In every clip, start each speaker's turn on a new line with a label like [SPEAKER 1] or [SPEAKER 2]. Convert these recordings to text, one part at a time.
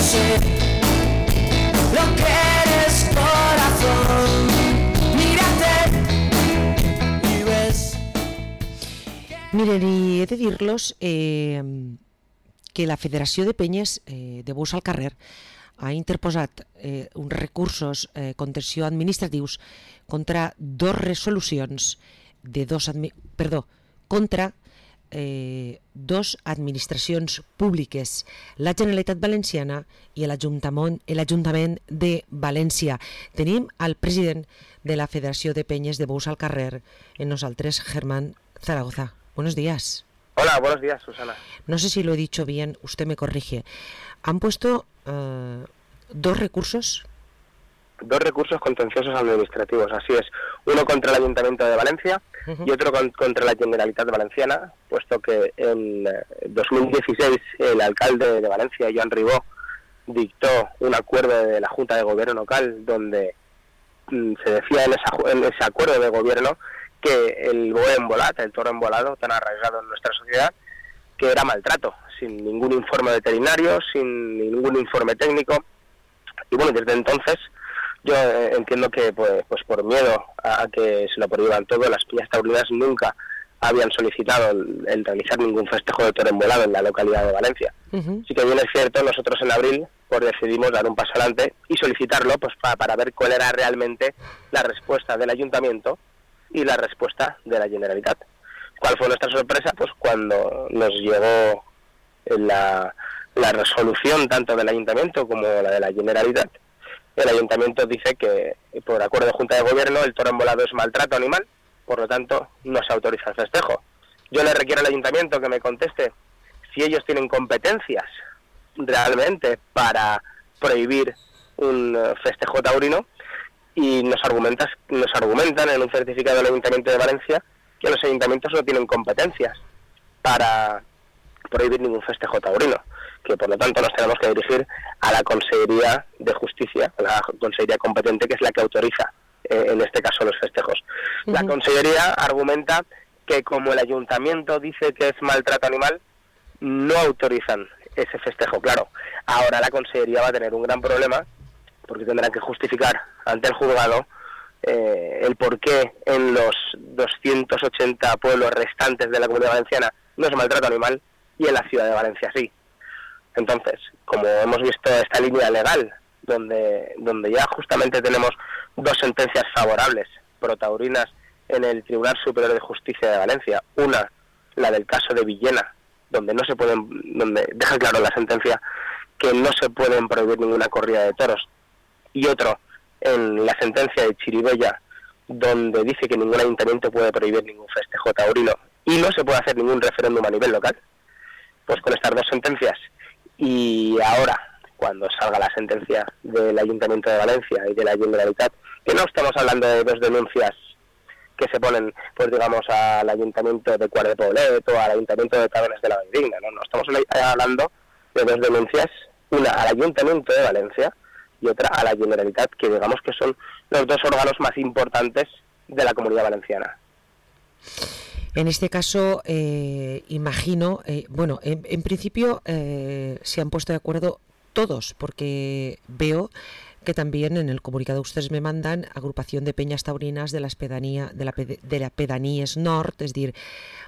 [SPEAKER 1] sé lo que eres, corazón. Mírate y ves.
[SPEAKER 2] Miren, y he de dir-los que la Federació de Penyes de Bous al Carrer ha interposat uns recursos contenció administratius contra dos resolucions de contra dos administracions públiques, la Generalitat Valenciana i l'Ajuntament de València. Tenim al president de la Federació de Penyes de Bous al Carrer en nosaltres, Germán Zaragoza. Buenos días.
[SPEAKER 3] Hola, buenos días, Susana.
[SPEAKER 2] No sé si lo he dicho bien, usted me corrige. Han puesto dos recursos.
[SPEAKER 3] Dos recursos contenciosos administrativos, así es. Uno contra el Ayuntamiento de Valencia y otro contra la Generalitat Valenciana, puesto que en 2016 el alcalde de Valencia, Joan Ribó, dictó un acuerdo de la Junta de Gobierno local donde se decía en ese acuerdo de gobierno que el boe embolat, el toro embolado, tan arraigado en nuestra sociedad, que era maltrato, sin ningún informe veterinario, sin ningún informe técnico. Y bueno, desde entonces yo entiendo que pues por miedo a que se lo prohíban todo, las peñas taurinas nunca habían solicitado el realizar ningún festejo de toro embolado en la localidad de Valencia. Sí que bien es cierto, nosotros en abril pues decidimos dar un paso adelante y solicitarlo pues para ver cuál era realmente la respuesta del ayuntamiento y la respuesta de la Generalitat. ¿Cuál fue nuestra sorpresa? Pues cuando nos llegó la resolución tanto del Ayuntamiento como la de la Generalitat. El Ayuntamiento dice que por acuerdo de Junta de Gobierno el toro embolado es maltrato animal, por lo tanto no se autoriza el festejo. Yo le requiero al Ayuntamiento que me conteste si ellos tienen competencias realmente para prohibir un festejo taurino, y nos argumentan en un certificado del Ayuntamiento de Valencia que los ayuntamientos no tienen competencias para prohibir ningún festejo taurino, que por lo tanto nos tenemos que dirigir a la Consellería de Justicia, a la Consellería competente, que es la que autoriza en este caso los festejos. La Consellería argumenta que como el Ayuntamiento dice que es maltrato animal, no autorizan ese festejo. Claro, ahora la Consellería va a tener un gran problema porque tendrán que justificar ante el juzgado el por qué en los 280 pueblos restantes de la Comunidad Valenciana no es maltrato animal y en la ciudad de Valencia sí. Entonces, como hemos visto esta línea legal, donde ya justamente tenemos dos sentencias favorables protaurinas en el Tribunal Superior de Justicia de Valencia, una, la del caso de Villena, donde deja claro la sentencia que no se pueden prohibir ninguna corrida de toros, y otro en la sentencia de Chirivella, donde dice que ningún ayuntamiento puede prohibir ningún festejo taurino y no se puede hacer ningún referéndum a nivel local. Pues con estas dos sentencias, y ahora cuando salga la sentencia del Ayuntamiento de Valencia y de la Generalitat, que no estamos hablando de dos denuncias que se ponen, pues digamos, al Ayuntamiento de Quart de Poblet o al Ayuntamiento de Tabernes de la Valldigna, no, estamos hablando de dos denuncias, una al Ayuntamiento de Valencia y otra a la Generalitat, que digamos que son los dos órganos más importantes de la Comunidad Valenciana.
[SPEAKER 2] En este caso, imagino, en principio se han puesto de acuerdo todos, porque veo que también en el comunicado ustedes me mandan agrupación de peñas taurinas de la Pedaníes Nord, es decir,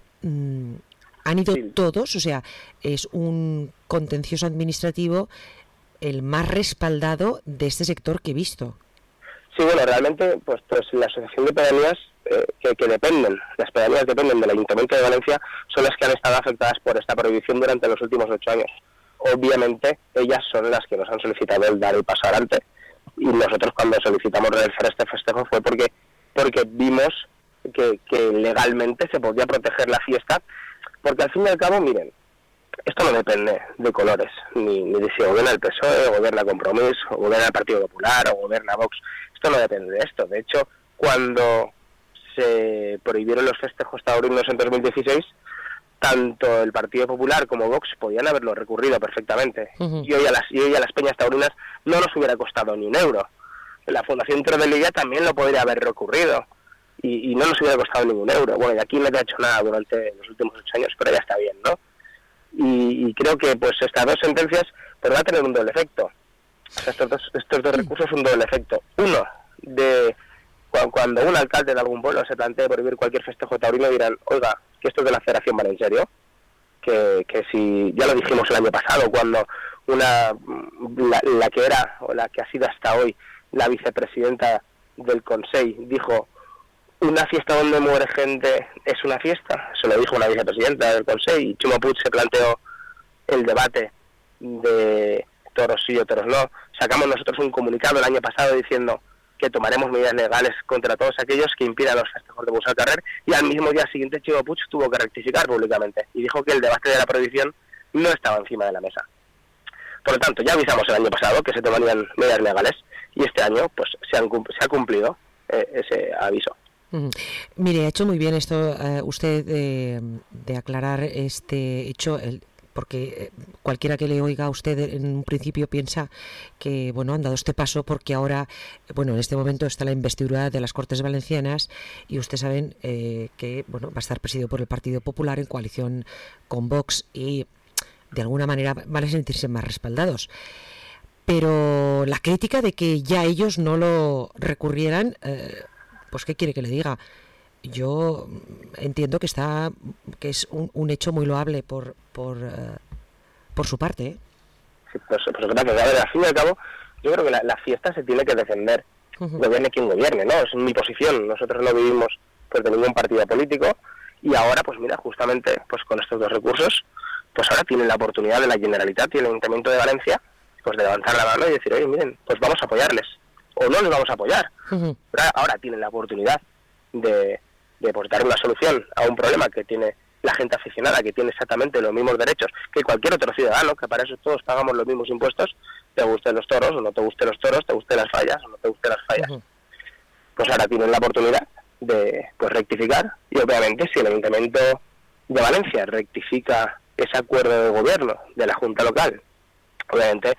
[SPEAKER 2] han ido todos, o sea, es un contencioso administrativo el más respaldado de este sector que he visto.
[SPEAKER 3] Sí, bueno, realmente, pues la Asociación de Pedanías que dependen, las pedanías dependen del Ayuntamiento de Valencia, son las que han estado afectadas por esta prohibición durante los últimos 8 años. Obviamente, ellas son las que nos han solicitado el dar el paso adelante, y nosotros cuando solicitamos realizar este festejo fue porque vimos que legalmente se podía proteger la fiesta, porque al fin y al cabo, miren, esto no depende de colores, ni de si gobierna el PSOE, o gobierna Compromís, o gobierna el Partido Popular, o gobierna Vox. Esto no depende de esto. De hecho, cuando se prohibieron los festejos taurinos en 2016, tanto el Partido Popular como Vox podían haberlo recurrido perfectamente. Y hoy a las peñas taurinas no nos hubiera costado ni un euro. La Fundación Toro de Lidia también lo podría haber recurrido y no nos hubiera costado ningún euro. Bueno, y aquí no se ha hecho nada durante los últimos 8 años, pero ya está bien, ¿no? y creo que pues estas dos sentencias pues van a tener un doble efecto. O sea, estos dos recursos un doble efecto. Uno, de cuando un alcalde de algún pueblo se plantee prohibir cualquier festejo taurino, dirán, oiga, que estos de la Federación van en serio, que si ya lo dijimos el año pasado, cuando la que era, o la que ha sido hasta hoy, la vicepresidenta del Consell dijo, una fiesta donde muere gente es una fiesta, se lo dijo una vicepresidenta del Consell, y Ximo Puig se planteó el debate de toros sí o toros no. Sacamos nosotros un comunicado el año pasado diciendo que tomaremos medidas legales contra todos aquellos que impidan los festejos de Bous al Carrer, y al mismo día siguiente Ximo Puig tuvo que rectificar públicamente y dijo que el debate de la prohibición no estaba encima de la mesa. Por lo tanto, ya avisamos el año pasado que se tomarían medidas legales, y este año pues se ha cumplido ese aviso.
[SPEAKER 2] Mire, ha hecho muy bien esto usted de aclarar este hecho, porque cualquiera que le oiga a usted en un principio piensa que bueno, han dado este paso porque ahora, bueno, en este momento está la investidura de las Cortes Valencianas, y ustedes saben que bueno, va a estar presidido por el Partido Popular en coalición con Vox, y de alguna manera van a sentirse más respaldados. Pero la crítica de que ya ellos no lo recurrieran, pues ¿qué quiere que le diga? Yo entiendo que es un hecho muy loable por su parte, ¿eh?
[SPEAKER 3] Sí, pues gracias. A ver, al fin y al cabo, yo creo que la fiesta se tiene que defender, gobierne quien gobierne, ¿no? Es mi posición. Nosotros no vivimos pues de ningún partido político, y ahora, pues mira, justamente pues con estos dos recursos, pues ahora tienen la oportunidad de la Generalitat y el Ayuntamiento de Valencia pues de levantar la mano y decir, oye, miren, pues vamos a apoyarles, o no les vamos a apoyar. Pero ahora tienen la oportunidad de pues dar una solución a un problema que tiene la gente aficionada, que tiene exactamente los mismos derechos que cualquier otro ciudadano, que para eso todos pagamos los mismos impuestos, te gusten los toros o no te gusten los toros, te gusten las fallas o no te gusten las fallas. Pues ahora tienen la oportunidad de pues rectificar, y obviamente si el Ayuntamiento de Valencia rectifica ese acuerdo de gobierno de la Junta Local, obviamente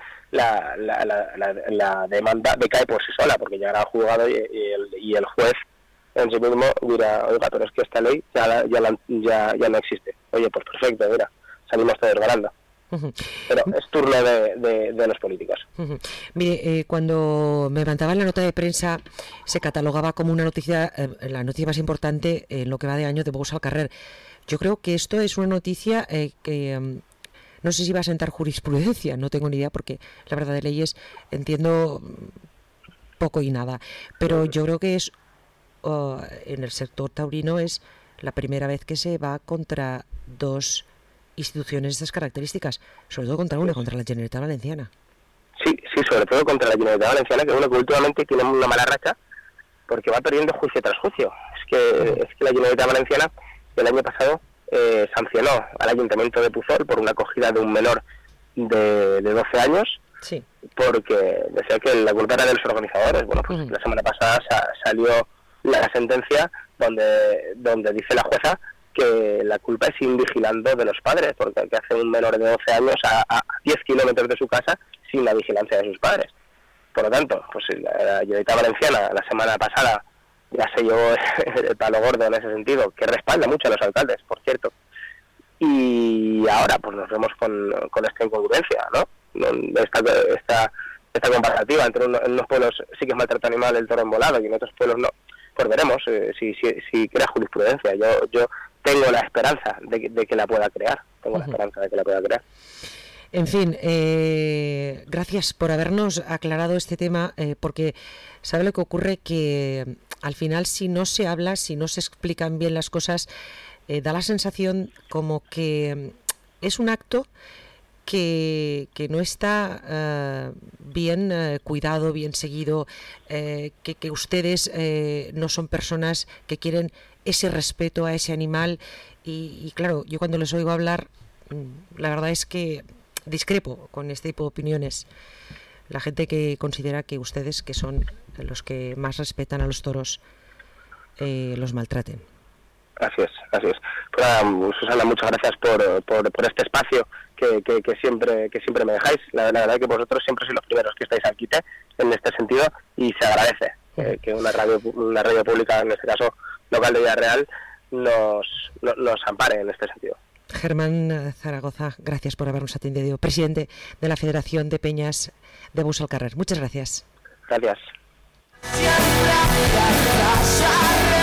[SPEAKER 3] la demanda decae por sí sola, porque llegará al juzgado y el juez en sí mismo dirá, oiga, pero es que esta ley ya no existe. Oye, pues perfecto, mira, salimos todos ganando. Pero es turno de los políticos.
[SPEAKER 2] Mire, cuando me levantaba en la nota de prensa se catalogaba como una noticia, la noticia más importante en lo que va de año de Bous al Carrer. Yo creo que esto es una noticia que no sé si va a sentar jurisprudencia, no tengo ni idea, porque la verdad de leyes entiendo poco y nada, pero yo creo que es en el sector taurino es la primera vez que se va contra dos instituciones de estas características, sobre todo contra una, contra la Generalitat Valenciana.
[SPEAKER 3] Sí, sobre todo contra la Generalitat Valenciana, que últimamente tiene una mala racha porque va perdiendo juicio tras juicio. Es que la Generalitat Valenciana el año pasado sancionó al Ayuntamiento de Puzol por una acogida de un menor de 12 años, sí, porque decía que la culpa era de los organizadores. Bueno, pues la semana pasada salió la sentencia donde dice la jueza que la culpa es invigilando de los padres, porque que hace un menor de 12 años a 10 kilómetros de su casa sin la vigilancia de sus padres. Por lo tanto, pues la Generalitat Valenciana la semana pasada ya se llevó el palo gordo en ese sentido, que respalda mucho a los alcaldes, por cierto. Y ahora pues nos vemos con esta incongruencia, ¿no? Esta comparativa entre en unos pueblos sí que es maltrato animal el toro embolado y en otros pueblos no. Pues veremos si crea jurisprudencia. Yo tengo la esperanza de que la pueda crear.
[SPEAKER 2] En fin, gracias por habernos aclarado este tema, porque ¿sabe lo que ocurre? Que al final, si no se habla, si no se explican bien las cosas, da la sensación como que es un acto que no está bien cuidado, bien seguido, que ustedes no son personas que quieren ese respeto a ese animal, y claro, yo cuando les oigo hablar, la verdad es que discrepo con este tipo de opiniones. La gente que considera que ustedes, que son los que más respetan a los toros, los maltraten.
[SPEAKER 3] Así es. Pues, Susana, muchas gracias por este espacio que siempre me dejáis. La verdad es que vosotros siempre sois los primeros que estáis al quite en este sentido, y se agradece que una radio pública, en este caso local de Villarreal, nos ampare en este sentido.
[SPEAKER 2] Germán Zaragoza, gracias por habernos atendido, presidente de la Federación de Peñas de Bous al Carrer. Muchas gracias.
[SPEAKER 3] Gracias.